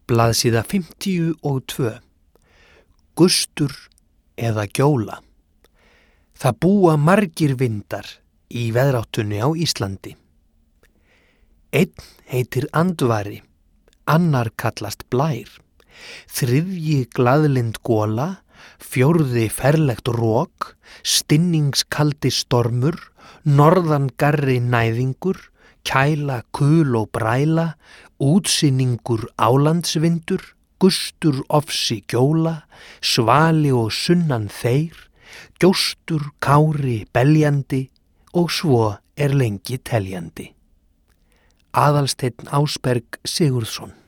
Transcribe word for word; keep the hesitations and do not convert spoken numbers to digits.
Blaðsíða fimmtíu og tvö. Gustur eða gjóla. Það búa margir vindar í veðráttunni á Íslandi. Einn heitir andvari, annar kallast blær, þriðji glaðlind gola, fjórði ferlegt rok, stinningskaldi stormur, norðan garri næðingur, kæla, kul og bræla, útsinningur álandsvindur, gustur ofsi gjóla, svali og sunnan þeir, gjóstur kári beljandi og svo er lengi teljandi. Aðalsteinn Ásberg Sigurðsson.